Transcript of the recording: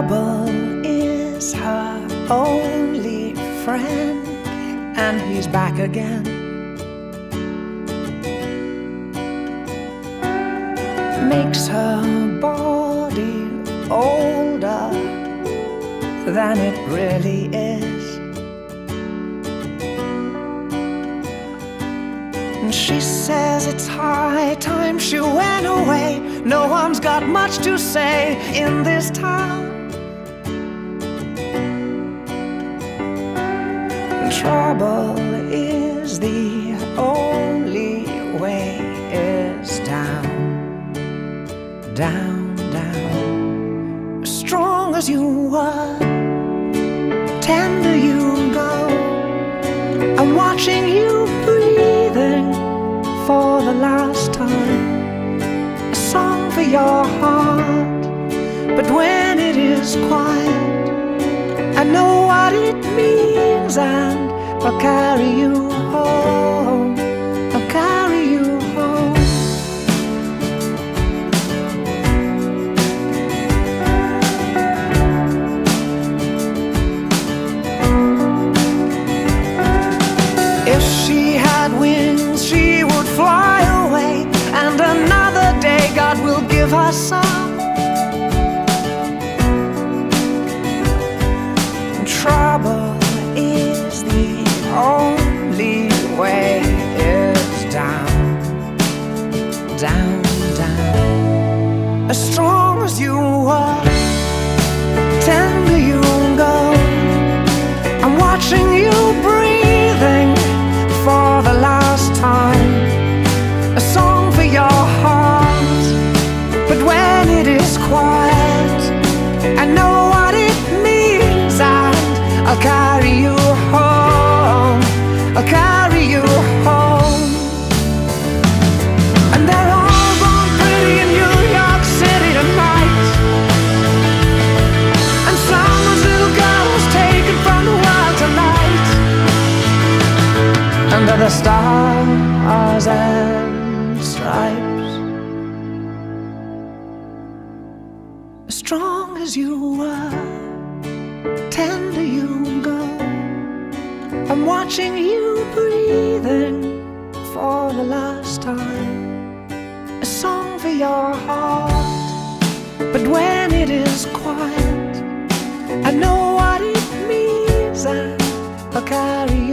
trouble is her only friend, and he's back again. Makes her body older than it really is. And she says it's high time she went away. No one's got much to say in this town. Trouble is the only way is down, down, down. As strong as you were, tender you go. I'm watching you breathing for the last time. A song for your heart, but when it is quiet, I know what it means, and I'll carry you home. I'll carry you home. If she had wings, she would fly away, and another day God will give her some. Trouble is the only way is down, down, down. As strong as you were, tender you go. I'm watching you breathing for the last time. A song for your heart, but when it is quiet, I know what it means, and I'll carry you home. I'll carry you home. And they're all born pretty in New York City tonight, and someone's little girl was taken from the world tonight. Under the stars and stripes, as strong as you were, tender you go. I'm watching you breathing for the last time. A song for your heart, but when it is quiet, I know what it means, and I'll carry